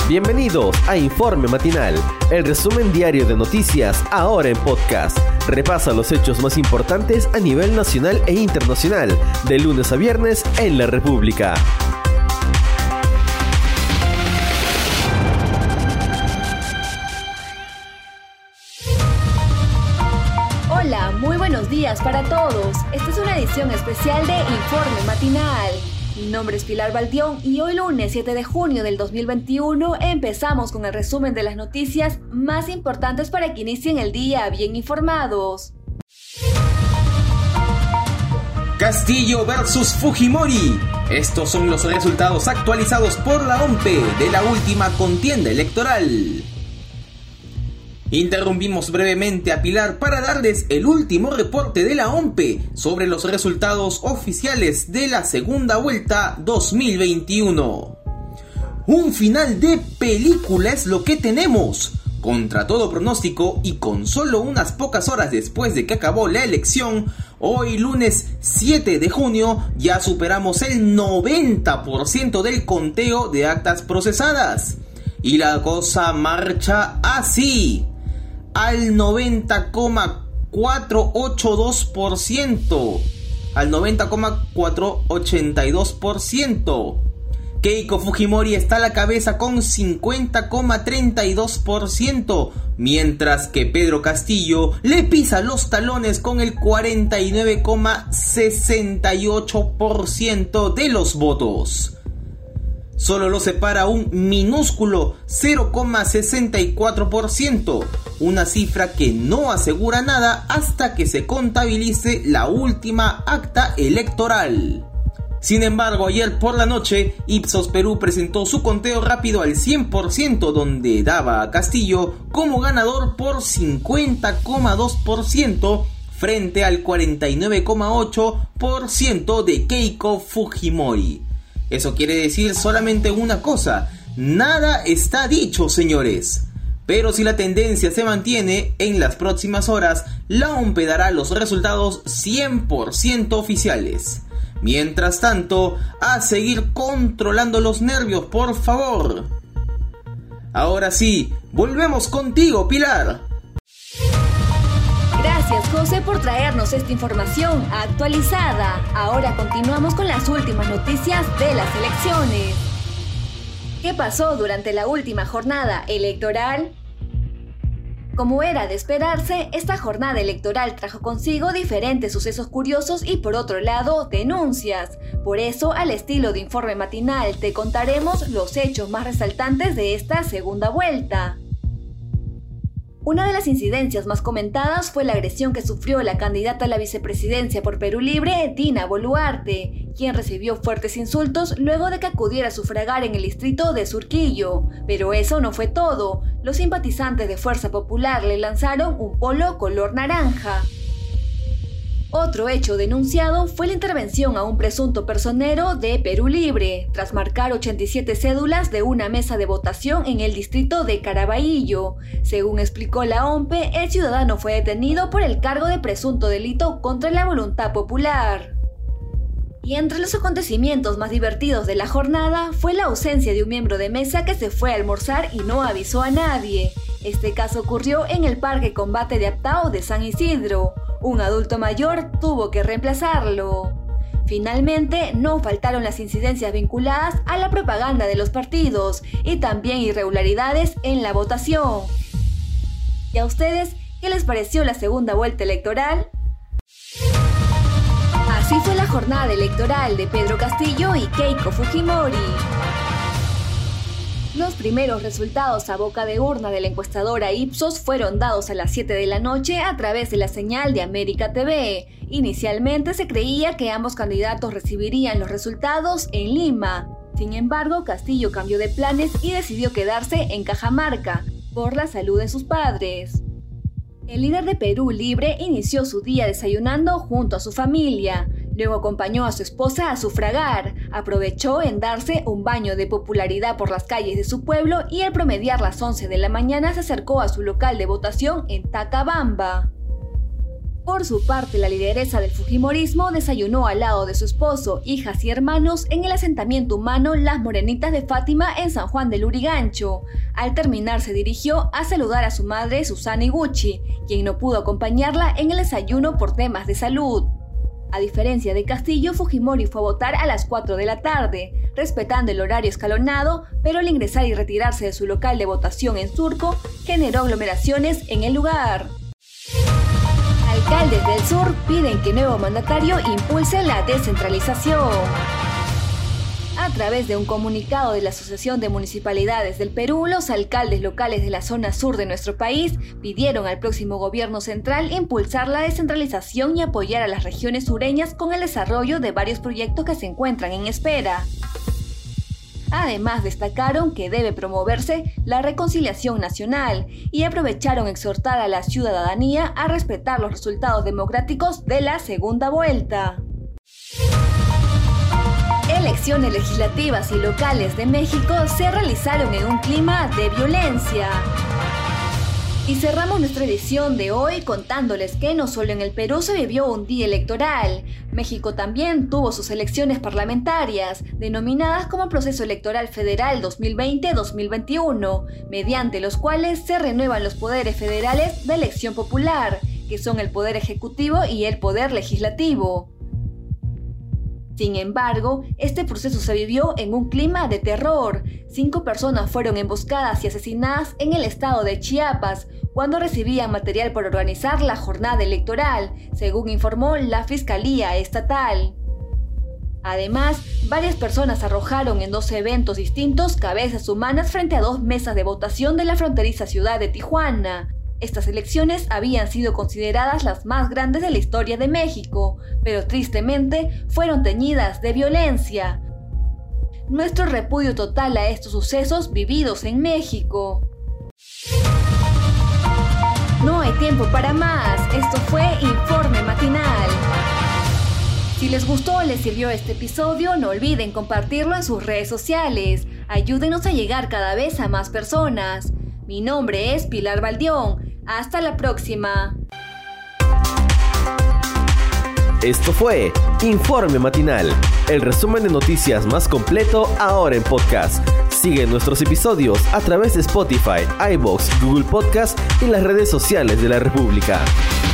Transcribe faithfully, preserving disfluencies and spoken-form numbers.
Bienvenidos a Informe Matinal, el resumen diario de noticias ahora en podcast. Repasa los hechos más importantes a nivel nacional e internacional, de lunes a viernes en la República. Hola, muy buenos días para todos. Esta es una edición especial de Informe Matinal. Mi nombre es Pilar Baldión y hoy lunes siete de junio del dos mil veintiuno empezamos con el resumen de las noticias más importantes para que inicien el día bien informados. Castillo versus Fujimori. Estos son los resultados actualizados por la O M P de la última contienda electoral. Interrumpimos brevemente a Pilar para darles el último reporte de la O M P sobre los resultados oficiales de la segunda vuelta dos mil veintiuno. Un final de película es lo que tenemos. Contra todo pronóstico y con solo unas pocas horas después de que acabó la elección, hoy lunes siete de junio ya superamos el noventa por ciento del conteo de actas procesadas. Y la cosa marcha así. Al noventa coma cuatrocientos ochenta y dos por ciento, al noventa coma cuatrocientos ochenta y dos por ciento. Keiko Fujimori está a la cabeza con cincuenta coma treinta y dos por ciento, mientras que Pedro Castillo le pisa los talones con el cuarenta y nueve coma sesenta y ocho por ciento de los votos. Solo lo separa un minúsculo cero coma sesenta y cuatro por ciento, una cifra que no asegura nada hasta que se contabilice la última acta electoral. Sin embargo, ayer por la noche, Ipsos Perú presentó su conteo rápido al cien por ciento, donde daba a Castillo como ganador por cincuenta coma dos por ciento frente al cuarenta y nueve coma ocho por ciento de Keiko Fujimori. Eso quiere decir solamente una cosa: nada está dicho, señores. Pero si la tendencia se mantiene, en las próximas horas, la O M P dará los resultados cien por ciento oficiales. Mientras tanto, a seguir controlando los nervios, por favor. Ahora sí, volvemos contigo, Pilar. Gracias, José, por traernos esta información actualizada. Ahora continuamos con las últimas noticias de las elecciones. ¿Qué pasó durante la última jornada electoral? Como era de esperarse, esta jornada electoral trajo consigo diferentes sucesos curiosos y, por otro lado, denuncias. Por eso, al estilo de Informe Matinal, te contaremos los hechos más resaltantes de esta segunda vuelta. Una de las incidencias más comentadas fue la agresión que sufrió la candidata a la vicepresidencia por Perú Libre, Dina Boluarte, quien recibió fuertes insultos luego de que acudiera a sufragar en el distrito de Surquillo. Pero eso no fue todo. Los simpatizantes de Fuerza Popular le lanzaron un polo color naranja. Otro hecho denunciado fue la intervención a un presunto personero de Perú Libre, tras marcar ochenta y siete cédulas de una mesa de votación en el distrito de Caraballo. Según explicó la O M P, el ciudadano fue detenido por el cargo de presunto delito contra la voluntad popular. Y entre los acontecimientos más divertidos de la jornada fue la ausencia de un miembro de mesa que se fue a almorzar y no avisó a nadie. Este caso ocurrió en el Parque Combate de Aptao de San Isidro. Un adulto mayor tuvo que reemplazarlo. Finalmente, no faltaron las incidencias vinculadas a la propaganda de los partidos y también irregularidades en la votación. ¿Y a ustedes qué les pareció la segunda vuelta electoral? Así fue la jornada electoral de Pedro Castillo y Keiko Fujimori. Los primeros resultados a boca de urna de la encuestadora Ipsos fueron dados a las siete de la noche a través de la señal de América T V. Inicialmente se creía que ambos candidatos recibirían los resultados en Lima. Sin embargo, Castillo cambió de planes y decidió quedarse en Cajamarca, por la salud de sus padres. El líder de Perú Libre inició su día desayunando junto a su familia. Luego acompañó a su esposa a sufragar, aprovechó en darse un baño de popularidad por las calles de su pueblo y al promediar las once de la mañana se acercó a su local de votación en Tacabamba. Por su parte, la lideresa del fujimorismo desayunó al lado de su esposo, hijas y hermanos en el asentamiento humano Las Morenitas de Fátima en San Juan del Lurigancho. Al terminar se dirigió a saludar a su madre Susana Iguchi, quien no pudo acompañarla en el desayuno por temas de salud. A diferencia de Castillo, Fujimori fue a votar a las cuatro de la tarde, respetando el horario escalonado, pero al ingresar y retirarse de su local de votación en Surco, generó aglomeraciones en el lugar. Alcaldes del sur piden que el nuevo mandatario impulse la descentralización. A través de un comunicado de la Asociación de Municipalidades del Perú, los alcaldes locales de la zona sur de nuestro país pidieron al próximo gobierno central impulsar la descentralización y apoyar a las regiones sureñas con el desarrollo de varios proyectos que se encuentran en espera. Además, destacaron que debe promoverse la reconciliación nacional y aprovecharon exhortar a la ciudadanía a respetar los resultados democráticos de la segunda vuelta. Elecciones legislativas y locales de México se realizaron en un clima de violencia. Y cerramos nuestra edición de hoy contándoles que no solo en el Perú se vivió un día electoral, México también tuvo sus elecciones parlamentarias, denominadas como Proceso Electoral Federal dos mil veinte a dos mil veintiuno, mediante los cuales se renuevan los poderes federales de elección popular, que son el Poder Ejecutivo y el Poder Legislativo. Sin embargo, este proceso se vivió en un clima de terror. Cinco personas fueron emboscadas y asesinadas en el estado de Chiapas cuando recibían material para organizar la jornada electoral, según informó la Fiscalía Estatal. Además, varias personas arrojaron en dos eventos distintos cabezas humanas frente a dos mesas de votación de la fronteriza ciudad de Tijuana. Estas elecciones habían sido consideradas las más grandes de la historia de México, pero tristemente fueron teñidas de violencia. Nuestro repudio total a estos sucesos vividos en México. No hay tiempo para más, esto fue Informe Matinal. Si les gustó o les sirvió este episodio, no olviden compartirlo en sus redes sociales. Ayúdenos a llegar cada vez a más personas. Mi nombre es Pilar Baldión. Hasta la próxima. Esto fue Informe Matinal, el resumen de noticias más completo ahora en podcast. Sigue nuestros episodios a través de Spotify, iVoox, Google Podcast y las redes sociales de la República.